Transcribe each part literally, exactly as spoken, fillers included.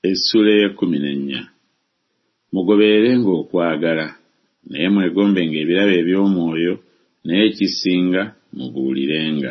Essula y'ekkumi n'ennya. Mugobeerenga okwagala, naye mwegombenga ebirabo eby'omwoyo, naye ekisinga mubuulirenga.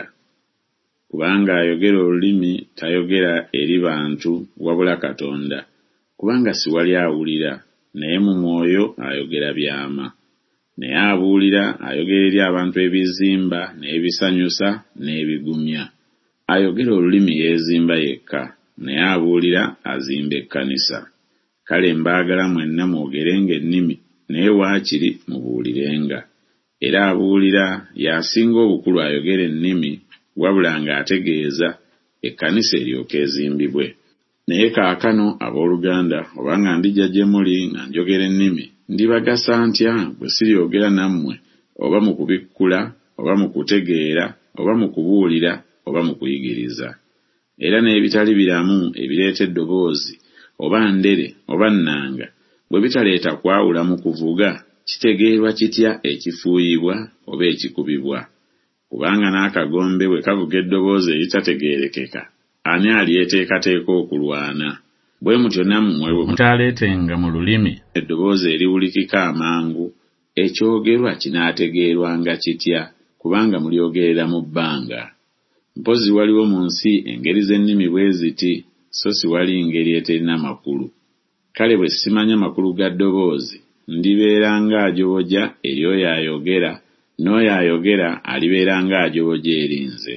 Kubanga ayogera olulimi tayogera eri bantu wabula Katonda, kubanga si wali awulira, naye mu mwoyo ayogera byama. Naye abuulira ayogera eri abantu ebizimba n'ebisanyusa n'ebigumya. Ayogera olulimi yeezimba yekka, naye abuulira azimba ekkanisa. Kale mbaagala mwenna mwogerenga ennimi, naye waakiri mubuulirenga. Era abuulira y'asinga obukulu ayogera ennimi, wabula ng'ategeeza, ekkanisa eryoke ezimbibwe. Naye kaakano abooluganda, obanga ndijja gye muli nga njogera ennimi, ndibagasa ntya bwe siryogera nammwe, oba mu kubikkula, oba mu kutegeera, oba mu kubuulira, oba mu kuyigiriza? Era n'ebitali biramu ebireeta eddoboozi, oba ndere, oba nnanga, bwe bitaleeta kwawula mu kuvuga, kitegeerwa kitya ekifuuyibwa oba ekikubibwa? Kubanga n'akagombe bwe kavuga eddoboozi eritategeerekeka, ani alyeteekateeka okulwana? Bwe mutyo nammwe bwe mutaaleetenga mu lulimi eddoboozi eriwulikika amangu, ekyogerwa kinaategeerwanga kitya? Kubanga mulyogerera mu bbanga. Mpozi waliwo mu nsi engeri z'ennimi bwe ziti, so si wali ngeri eterina makulu. Kale bwe simanya makulu ga ddoboozi, ndibeera ng'ajoboja eri oyo ayogera, n'oyo ayogera alibeera ng'ajoboja eri nze.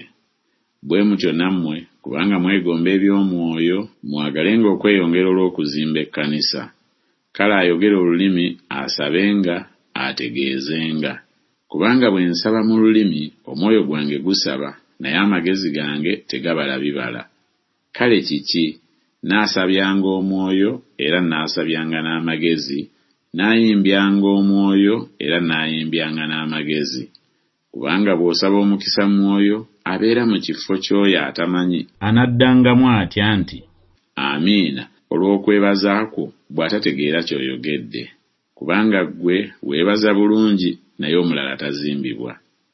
Bwe mutyo nammwe, kubanga mwegomba eby'omwoyo, mwagalenga okweyongera olw'okuzimba ekkanisa. Kale ayogera olulimi asabenga, ategeezenga. Kubanga bwe nsaba mu lulimi, omwoyo gwange gusaba, naye amagezi gange tegabala bibala. Kale kiki? Naasabyanga omwoyo era naasabyanga n'amagezi, naayimbyanga omwoyo era naayimbyanga n'amagezi. Kubanga bw'osaba omukisa mwoyo, abeera mu kifo ky'oyo atamanyi, anaddangamu atya nti, Amiina, olw'okwebaza kwo bw'atategeera ky'oyogedde. Kubanga ggwe weebaza bulungi, naye omulala tazimbibwa.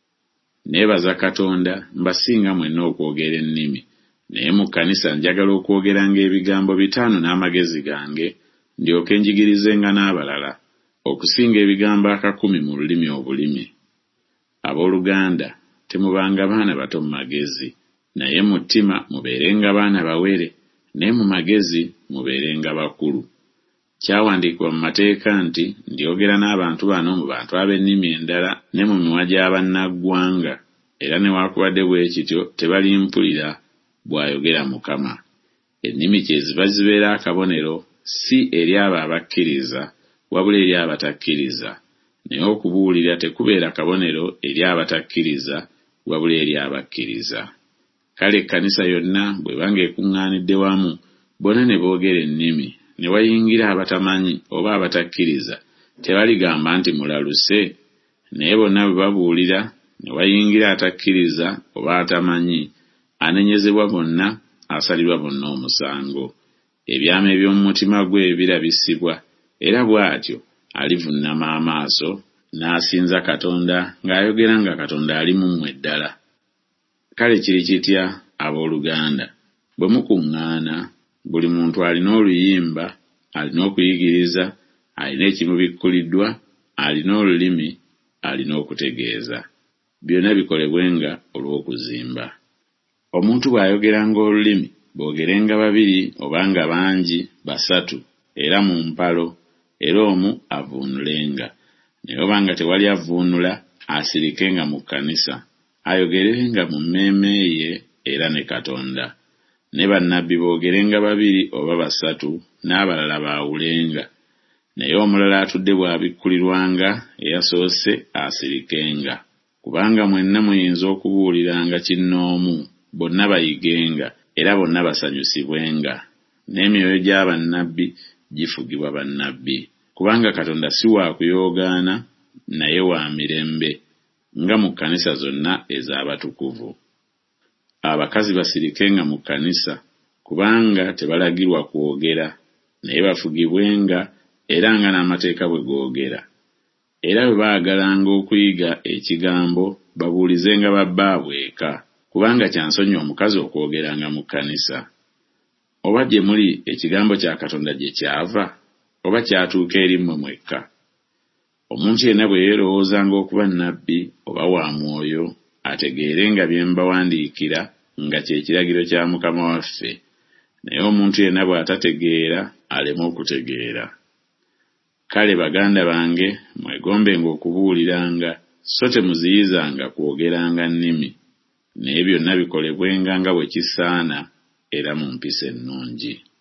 Neebaza Katonda mbasinga mwenna okwogera ennimi, naye mu kkanisa njagala okwogeranga ebigambo bitaano n'amagezi gange, ndyoke njigirizenga n'abalala, okusinga ebigambo akakumi mu lulimi obulimi. Abooluganda, temubanga baana bato mu magezi, naye mu ttima mubeerenga baana bawere, naye mu magezi mubeerenga bakulu. Kyawandiikibwa mu mateeka nti, ndyogera n'abantu bano mu bantu ab'ennimi endala ne mu mimwa gy'abannaggwanga, era newaakubadde bwe kityo tebalimpulira, bw'ayogera Mukama. Ennimi kye ziba zibeera akabonero, si eri abo abakkiriza, wabula eri abatakkiriza. Naye okubuulira tekubeera kabonero eri abatakkiriza, wabula eri abakkiriza. Kale ekkanisa yonna bw'ebanga ekuŋŋaanidde wamu, bonna ne boogera ennimi, ne wayingira abatamanyi oba abatakkiriza, tebaligamba nti mulaluse? Naye bonna bwe babuulira, ne wayingira atakkiriza oba atamanyi, anenyezebwa bonna, asalirwa bonna omusango. Ebyama eby'omu mutima gwe birabisibwa, era bw'atyo alivunnama amaaso, n'asinza Katonda ng'ayogera nga Katonda ali mu mmwe ddala. Kale kiri kitya abooluganda? Bwe mukuŋŋaana, buli muntu alina oluyimba, alina okuyigiriza, alina ekimubikkuliddwa, alina olulimi, alina okutegeeza. Byonna bikolebwenga olw'okuzimba. Omuntu bw'ayogeranga olulimi, boogerenga babiri obanga bangi, basatu, era mu mpalo, era omu avuunulenga. Naye obanga tewali avvuunula, asirikenga mu kkanisa, ayogerenga mu mmeeme ye era ne Katonda. Ne bannabbi boogerenga babiri oba basatu, n'abalala baawulenga. Naye omulala atudde bw'abikkulirwanga, eyasoose asirikenga. Kubanga mwenna muyinza okubuuliranga kinnoomu, bonna bayigenga, era bonna basanyusibwenga. N'emyoyo gy'abannabbi gifugibwa bannabbi. Kubanga Katonda si wa kuyoogaana, naye wa mirembe, nga mu kkanisa zonna ez'abatukuvu. Abakazi basirikenga mu kkanisa, kubanga tebalagirwa kwogera, naye bafugibwenga, era nga n'amateeka bwe googera. Era bwe baagalanga okuyiga ekigambo, babuulizenga babbaabwe eka, kubanga kyansonyi omukazi okwogeranga mu kkanisa. oba gye muli ekigambo kya Katonda gye kyava, oba kyatuuka eri mmwe mwekka. Omuntu yenna bwe yeerowoozanga okuba nnabbi oba wa mwoyo, ategeere nga bye mbawandiikira nga kye kiragiro kya Mukama waffe, naye omuntu yenna bw'atategeera aleme okutegeera. Kale baganda bange, mwegombenga okubuuliranga, so temuziyizanga kwogeranga nnimi, naye byonna bikolebwenga nga bwe kisaana era mu mpisa ennungi.